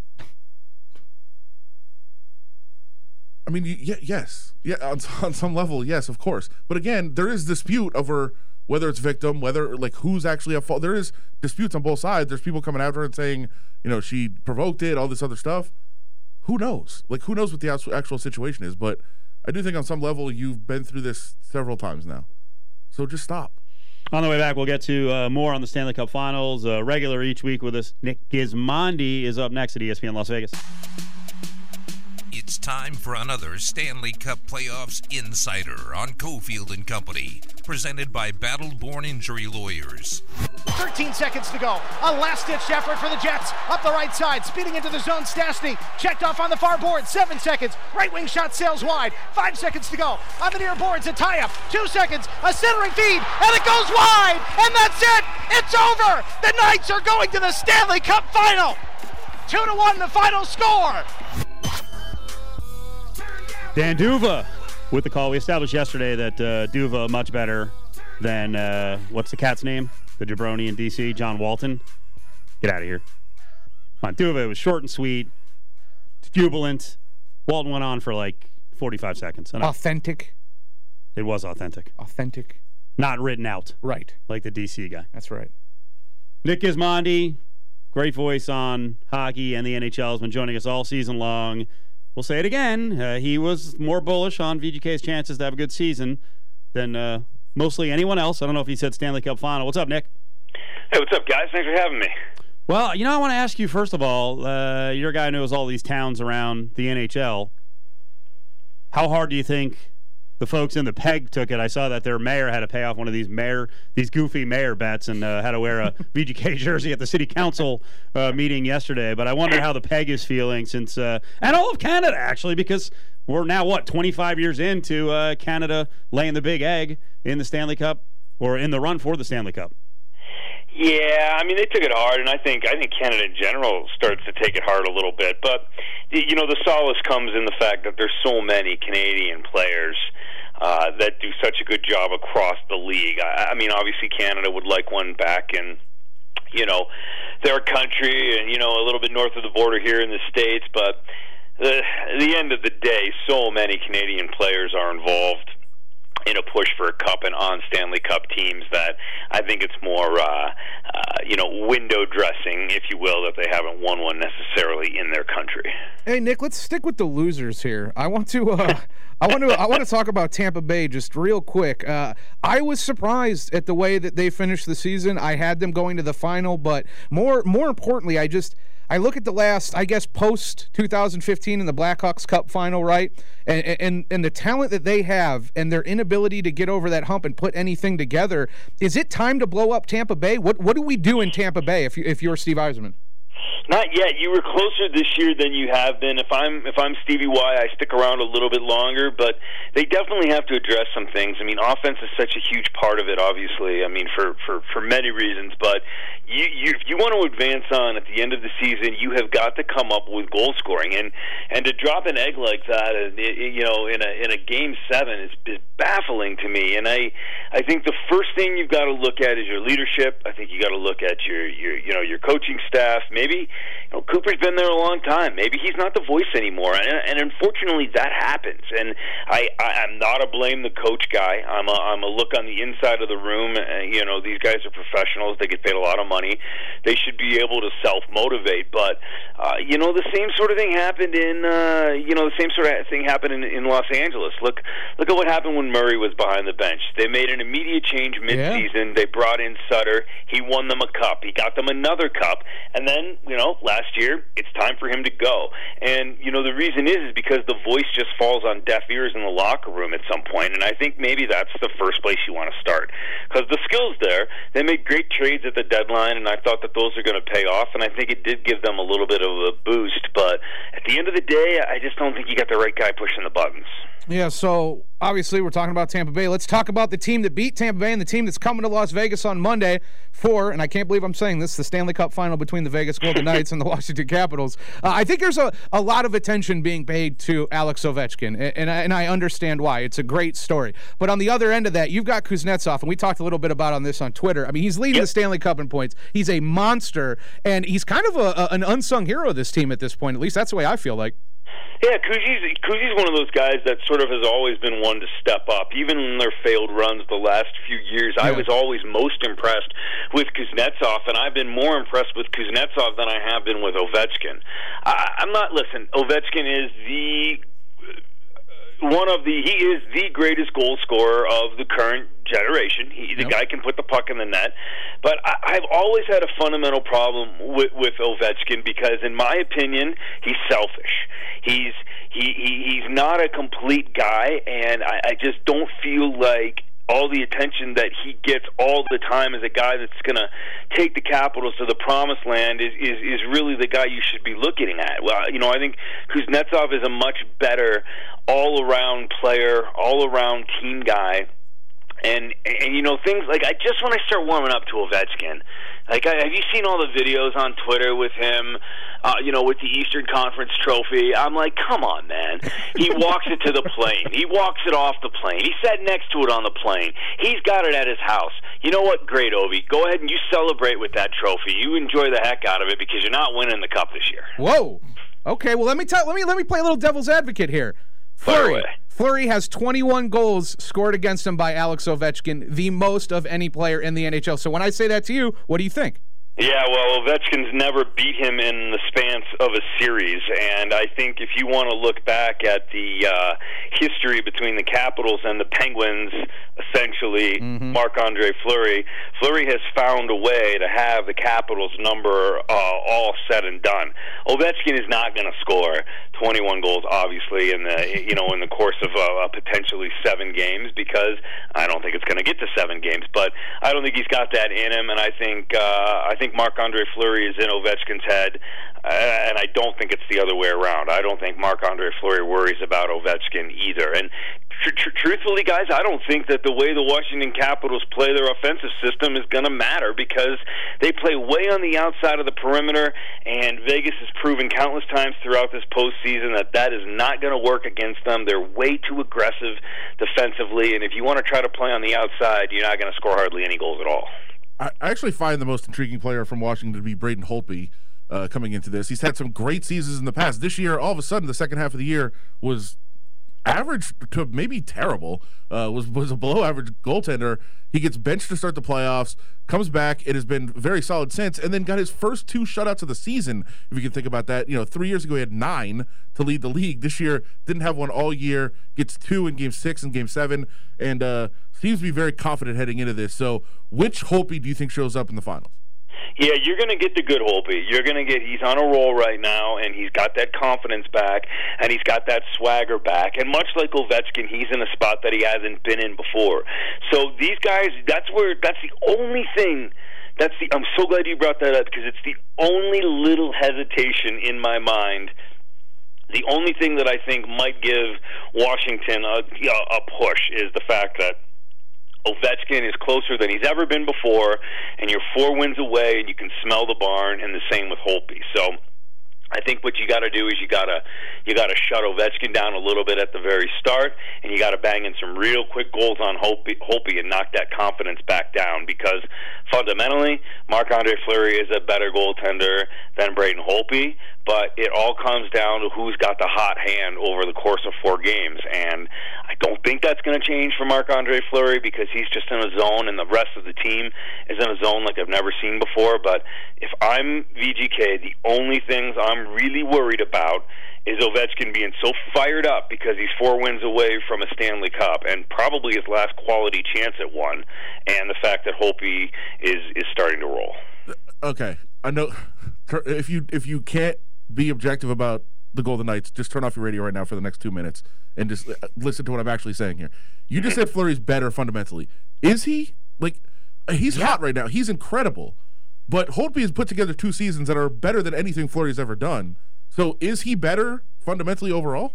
I mean, y- yes. Yeah, on, on some level, yes, of course. But again, there is dispute over whether it's victim, whether, like, who's actually at fault. There is disputes on both sides. There's people coming after her and saying, you know, she provoked it, all this other stuff. Who knows? Like, who knows what the actual situation is? But I do think on some level you've been through this several times now. So just stop. On the way back, we'll get to uh, more on the Stanley Cup Finals. Uh, regular each week with us, Nick Gismondi is up next at E S P N Las Vegas. It's time for another Stanley Cup Playoffs Insider on Cofield and Company, presented by Battle-Born Injury Lawyers. thirteen seconds to go. A last-ditch effort for the Jets. Up the right side, speeding into the zone. Stastny checked off on the far board. Seven seconds. Right wing shot sails wide. Five seconds to go. On the near boards, a tie-up. Two seconds. A centering feed, and it goes wide. And that's it. It's over. The Knights are going to the Stanley Cup Final. Two to one, the final score. Dan Duva with the call. We established yesterday that uh, Duva much better than, uh, what's the cat's name? The jabroni in D C, John Walton. Get out of here. Come on, Duva, it was short and sweet, jubilant. Walton went on for like forty-five seconds. Enough. Authentic. It was authentic. Authentic. Not written out. Right. Like the D C guy. That's right. Nick Gismondi, great voice on hockey and the N H L, has been joining us all season long. We'll say it again. Uh, he was more bullish on V G K's chances to have a good season than uh, mostly anyone else. I don't know if he said Stanley Cup Final. What's up, Nick? Hey, what's up, guys? Thanks for having me. Well, you know, I want to ask you, first of all, uh, you're a guy who knows all these towns around the N H L. How hard do you think the folks in the Peg took it? I saw that their mayor had to pay off one of these mayor, these goofy mayor bets and uh, had to wear a V G K jersey at the city council uh, meeting yesterday. But I wonder how the Peg is feeling since, uh, and all of Canada actually, because we're now, what, twenty-five years into uh, Canada laying the big egg in the Stanley Cup, or in the run for the Stanley Cup. Yeah, I mean, they took it hard, and I think I think Canada in general starts to take it hard a little bit. But, you know, the solace comes in the fact that there's so many Canadian players uh, that do such a good job across the league. I, I mean, obviously Canada would like one back in, you know, their country and, you know, a little bit north of the border here in the States. But uh, at the end of the day, so many Canadian players are involved in a push for a cup and on Stanley Cup teams that I think it's more, uh, uh, you know, window dressing, if you will, that they haven't won one necessarily in their country. Hey, Nick, let's stick with the losers here. I want to, uh, I want to, I want to talk about Tampa Bay just real quick. Uh, I was surprised at the way that they finished the season. I had them going to the final, but more, more importantly, I just. I look at the last, I guess, post twenty fifteen in the Blackhawks Cup final, right? And, and and the talent that they have and their inability to get over that hump and put anything together. Is it time to blow up Tampa Bay? What what do we do in Tampa Bay if you if you're Steve Yzerman? Not yet. You were closer this year than you have been. If I'm if I'm Stevie Y, I stick around a little bit longer, but they definitely have to address some things. I mean, offense is such a huge part of it, obviously. I mean, for, for, for many reasons, but you, you if you want to advance on at the end of the season, you have got to come up with goal scoring, and and to drop an egg like that, you know, in a in a game seven is, is baffling to me. And I I think the first thing you've got to look at is your leadership. I think you got to look at your your you know your coaching staff. Maybe you know, Cooper's been there a long time. Maybe he's not the voice anymore, and, and unfortunately that happens. And I, I I'm not a blame the coach guy. I'm a I'm a look on the inside of the room. Uh, you know, these guys are professionals. They get paid a lot of money. They should be able to self motivate. But uh, you know, the same sort of thing happened in uh, you know the same sort of thing happened in, in Los Angeles. Look look at what happened when Murray was behind the bench. They made an immediate change mid-season. Yeah. They brought in Sutter. He won them a cup. He got them another cup, and then you know last year it's time for him to go. And you know the reason is is because the voice just falls on deaf ears in the locker room at some point. And I think maybe that's the first place you want to start, because the skill's there. They made great trades at the deadline, and I thought that those are going to pay off. And I think it did give them a little bit of a boost. But at the end of the day, I just don't think you got the right guy pushing the buttons. Yeah, so obviously we're talking about Tampa Bay. Let's talk about the team that beat Tampa Bay and the team that's coming to Las Vegas on Monday for, and I can't believe I'm saying this, the Stanley Cup final between the Vegas Golden Knights and the Washington Capitals. Uh, I think there's a, a lot of attention being paid to Alex Ovechkin, and, and, I, and I understand why. It's a great story. But on the other end of that, you've got Kuznetsov, and we talked a little bit about on this on Twitter. I mean, he's leading yep. the Stanley Cup in points. He's a monster, and he's kind of a, a, an unsung hero of this team at this point. At least that's the way I feel like. Yeah, Kuzi's, Kuzi's one of those guys that sort of has always been one to step up. Even in their failed runs the last few years, yeah. I was always most impressed with Kuznetsov, and I've been more impressed with Kuznetsov than I have been with Ovechkin. I, I'm not, listen, Ovechkin is the... One of the, he is the greatest goal scorer of the current generation. He, the yep. guy can put the puck in the net. But I, I've always had a fundamental problem with, with Ovechkin because, in my opinion, he's selfish. He's he, he he's not a complete guy, and I, I just don't feel like all the attention that he gets all the time as a guy that's going to take the Capitals to the promised land is, is, is really the guy you should be looking at. Well, you know, I think Kuznetsov is a much better all-around player, all-around team guy. And, and, you know, things like, I just when I start warming up to Ovechkin, like, I, have you seen all the videos on Twitter with him, uh, you know, with the Eastern Conference trophy? I'm like, come on, man. He walks it to the plane. He walks it off the plane. He sat next to it on the plane. He's got it at his house. You know what? Great, Ovi. Go ahead and you celebrate with that trophy. You enjoy the heck out of it because you're not winning the cup this year. Whoa. Okay, well, let me tell, let me let me play a little devil's advocate here. Fleury. Fleury has twenty-one goals scored against him by Alex Ovechkin, the most of any player in the N H L. So when I say that to you, what do you think? Yeah, well, Ovechkin's never beat him in the span of a series, and I think if you want to look back at the uh, history between the Capitals and the Penguins, essentially mm-hmm. Marc-Andre Fleury, Fleury has found a way to have the Capitals' number uh, all said and done. Ovechkin is not going to score twenty-one goals, obviously, in the you know in the course of uh, potentially seven games, because I don't think it's going to get to seven games. But I don't think he's got that in him, and I think uh, I think Marc-Andre Fleury is in Ovechkin's head, uh, and I don't think it's the other way around. I don't think Marc-Andre Fleury worries about Ovechkin either. And tr- tr- truthfully, guys, I don't think that the way the Washington Capitals play their offensive system is going to matter, because they play way on the outside of the perimeter, and Vegas has proven countless times throughout this postseason that that is not going to work against them. They're way too aggressive defensively, and if you want to try to play on the outside, you're not going to score hardly any goals at all. I actually find the most intriguing player from Washington to be Braden Holtby uh, coming into this. He's had some great seasons in the past. This year, all of a sudden, the second half of the year was average to maybe terrible, uh, was was a below-average goaltender. He gets benched to start the playoffs, comes back, and has been very solid since, and then got his first two shutouts of the season, if you can think about that. You know, three years ago he had nine to lead the league. This year, didn't have one all year, gets two in Game six and Game seven, and uh, seems to be very confident heading into this. So which Holtby do you think shows up in the finals? Yeah, you're going to get the good Holtby. You're going to get, he's on a roll right now, and he's got that confidence back, and he's got that swagger back. And much like Ovechkin, he's in a spot that he hasn't been in before. So these guys, that's where, that's the only thing, that's the, I'm so glad you brought that up, because it's the only little hesitation in my mind. The only thing that I think might give Washington a, a push is the fact that Ovechkin is closer than he's ever been before, and you're four wins away, and you can smell the barn, and the same with Holtby. So I think what you got to do is you got to you got to shut Ovechkin down a little bit at the very start, and you got to bang in some real quick goals on Holtby, Holtby and knock that confidence back down, because fundamentally, Marc-Andre Fleury is a better goaltender than Braden Holtby, but it all comes down to who's got the hot hand over the course of four games, and I don't think that's going to change for Marc-Andre Fleury, because he's just in a zone, and the rest of the team is in a zone like I've never seen before. But if I'm V G K, the only things I'm really worried about is Ovechkin being so fired up because he's four wins away from a Stanley Cup and probably his last quality chance at one, and the fact that Holtby is is starting to roll. Okay, I know if you if you can't be objective about the Golden Knights, just turn off your radio right now for the next two minutes and just listen to what I'm actually saying here. You just said Fleury's better fundamentally. Is he? Like, he's yeah. hot right now. He's incredible. But Holtby has put together two seasons that are better than anything Fleury's ever done. So is he better fundamentally overall?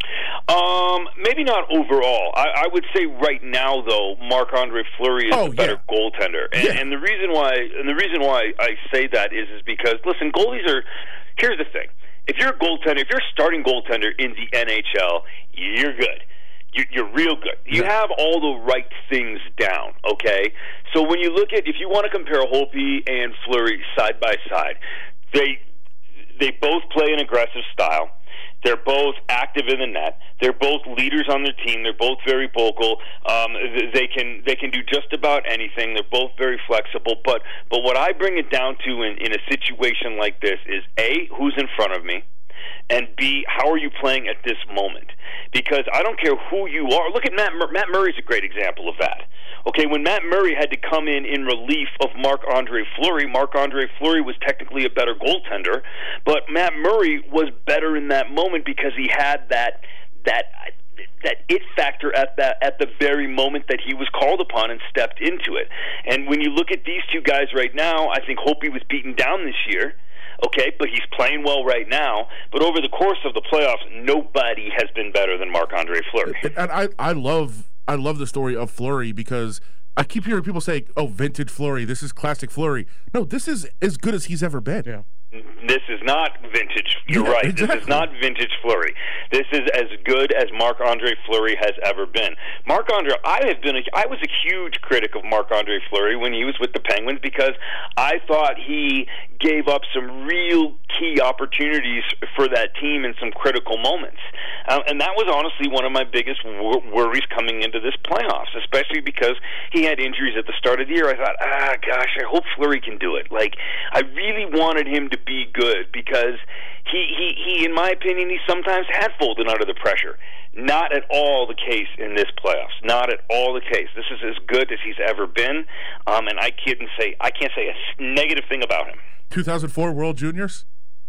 Um, maybe not overall. I, I would say right now, though, Marc-Andre Fleury is oh, a better yeah. goaltender, and, yeah. and the reason why, and the reason why I say that is, is because listen, goalies are. Here's the thing: if you're a goaltender, if you're a starting goaltender in the N H L, you're good. You're, you're real good. You yeah. have all the right things down. Okay, so when you look at, if you want to compare Holtby and Fleury side by side, they they both play an aggressive style. They're both active in the net. They're both leaders on their team. They're both very vocal. Um, they can they can do just about anything. They're both very flexible. But but what I bring it down to in, in a situation like this is A, who's in front of me, and B, how are you playing at this moment? Because I don't care who you are. Look at Matt Mur- Matt Murray's a great example of that. Okay, when Matt Murray had to come in in relief of Marc-Andre Fleury, Marc-Andre Fleury was technically a better goaltender, but Matt Murray was better in that moment because he had that that that it factor at that at the very moment that he was called upon and stepped into it. And when you look at these two guys right now, I think Holtby was beaten down this year. Okay, but he's playing well right now. But over the course of the playoffs, nobody has been better than Marc-Andre Fleury. And I, I love I love the story of Fleury because I keep hearing people say, "Oh, vintage Fleury. This is classic Fleury." No, this is as good as he's ever been. Yeah. This is not vintage. You're yeah, right. Exactly. This is not vintage Fleury. This is as good as Marc-Andre Fleury has ever been. Marc-Andre, I have been. A, I was a huge critic of Marc-Andre Fleury when he was with the Penguins because I thought he gave up some real key opportunities for that team in some critical moments, uh, and that was honestly one of my biggest wor- worries coming into this playoffs, especially because he had injuries at the start of the year. I thought, ah, gosh, I hope Fleury can do it. Like, I really wanted him to be good because he, he, he, in my opinion, he sometimes had folded under the pressure. Not at all the case in this playoffs. Not at all the case. This is as good as he's ever been, um, and I can't say I can't say a negative thing about him. two thousand four World Juniors.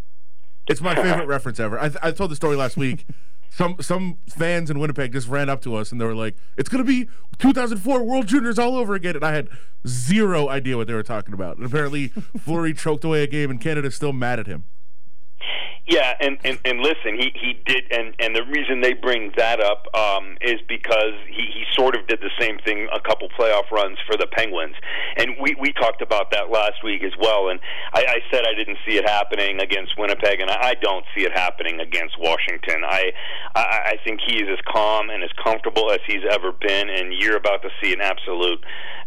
It's my favorite reference ever. I, I told the story last week. Some some fans in Winnipeg just ran up to us and they were like, "It's going to be two thousand four World Juniors all over again." And I had zero idea what they were talking about. And apparently, Fleury choked away a game, and Canada's still mad at him. Yeah, and, and, and listen, he, he did, and, and the reason they bring that up um, is because he, he sort of did the same thing a couple playoff runs for the Penguins. And we, we talked about that last week as well, and I, I said I didn't see it happening against Winnipeg, and I, I don't see it happening against Washington. I, I I think he is as calm and as comfortable as he's ever been, and you're about to see an absolute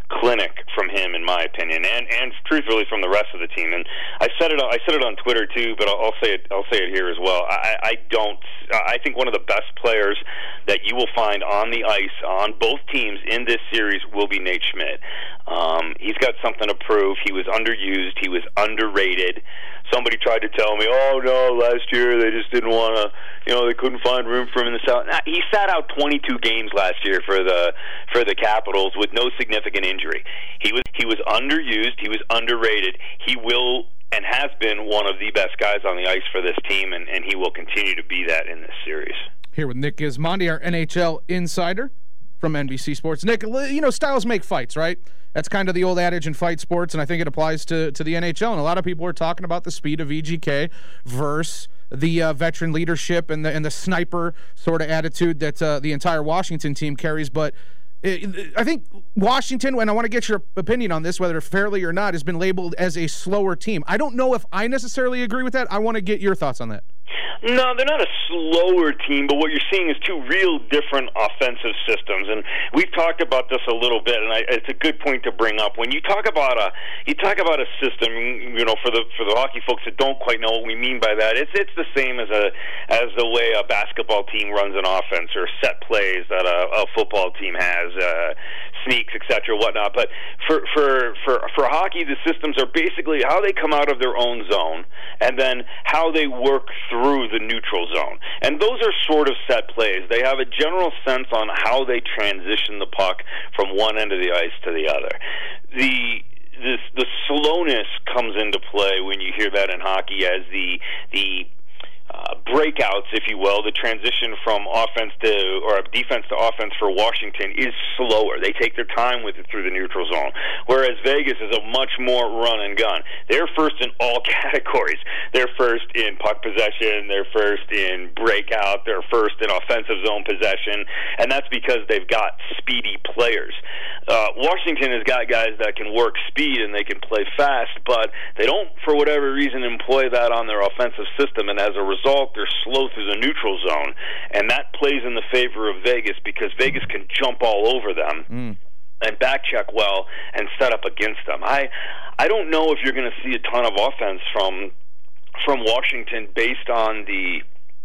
clinic from him, in my opinion, and and truthfully from the rest of the team. And I said it I said it on Twitter too, but I'll, I'll say it I'll say it here as well. I, I don't I think one of the best players that you will find on the ice on both teams in this series will be Nate Schmidt. Um, he's got something to prove. He was underused. He was underrated. Somebody tried to tell me, oh no, last year they just didn't want to, you know, they couldn't find room for him in the South. Nah, he sat out twenty-two games last year for the for the Capitals with no significant injury. He was he was underused. He was underrated. He will and has been one of the best guys on the ice for this team, and, and he will continue to be that in this series. Here with Nick Gismondi, our N H L insider from N B C Sports. Nick, you know, styles make fights, right? That's kind of the old adage in fight sports, and I think it applies to, to the N H L. And a lot of people are talking about the speed of V G K versus the uh, veteran leadership and the and the sniper sort of attitude that uh, the entire Washington team carries. But it, I think Washington, and I want to get your opinion on this, whether fairly or not, has been labeled as a slower team. I don't know if I necessarily agree with that. I want to get your thoughts on that. No, they're not a slower team, but what you're seeing is two real different offensive systems, and we've talked about this a little bit, and I, it's a good point to bring up. When you talk about a, you talk about a system, you know, for the for the hockey folks that don't quite know what we mean by that, it's it's the same as a as the way a basketball team runs an offense, or set plays that a, a football team has, uh, sneaks, et cetera, whatnot. But for for for for hockey, the systems are basically how they come out of their own zone, and then how they work through the neutral zone. And those are sort of set plays. They have a general sense on how they transition the puck from one end of the ice to the other. The this, the slowness comes into play when you hear that in hockey as the the Uh, breakouts, if you will, the transition from offense to or defense to offense for Washington is slower. They take their time with it through the neutral zone, whereas Vegas is a much more run and gun. They're first in all categories. They're first in puck possession. They're first in breakout. They're first in offensive zone possession, and that's because they've got speedy players. Uh, Washington has got guys that can work speed and they can play fast, but they don't, for whatever reason, employ that on their offensive system, and as a result, they're slow through the neutral zone, and that plays in the favor of Vegas because Vegas can jump all over them mm. and back check well and set up against them. I I don't know if you're going to see a ton of offense from from Washington based on the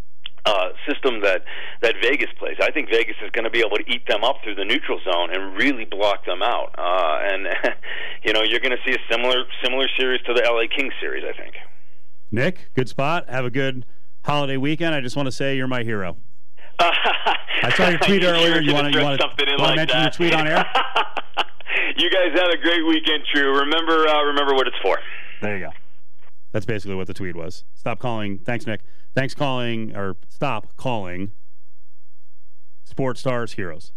uh, system that, that Vegas plays. I think Vegas is going to be able to eat them up through the neutral zone and really block them out. Uh, and you know, you're going to see a similar similar series to the L A Kings series, I think. Nick, good spot. Have a good holiday weekend. I just want to say you're my hero. I saw your tweet earlier. You want to you want to like mention that. Your tweet on air? You guys had a great weekend, True. Remember, uh, remember what it's for. There you go. That's basically what the tweet was. Stop calling. Thanks, Nick. Thanks calling, or stop calling sports stars heroes.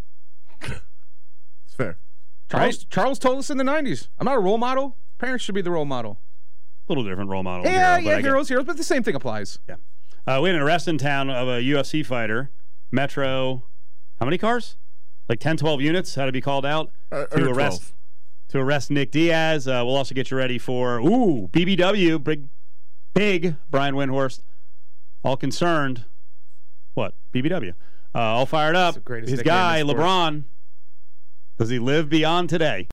It's fair. Charles, right? Charles told us in the nineties, I'm not a role model. Parents should be the role model. A little different role model. Yeah, hero, yeah, heroes, heroes, but the same thing applies. Yeah. Uh, we had an arrest in town of a U F C fighter. Metro, how many cars? Like ten, twelve units had to be called out uh, to arrest twelve. to arrest Nick Diaz. Uh, we'll also get you ready for, ooh, B B W, big, big Brian Windhorst. All concerned. What? B B W. Uh, all fired up. His guy, LeBron. Does he live beyond today?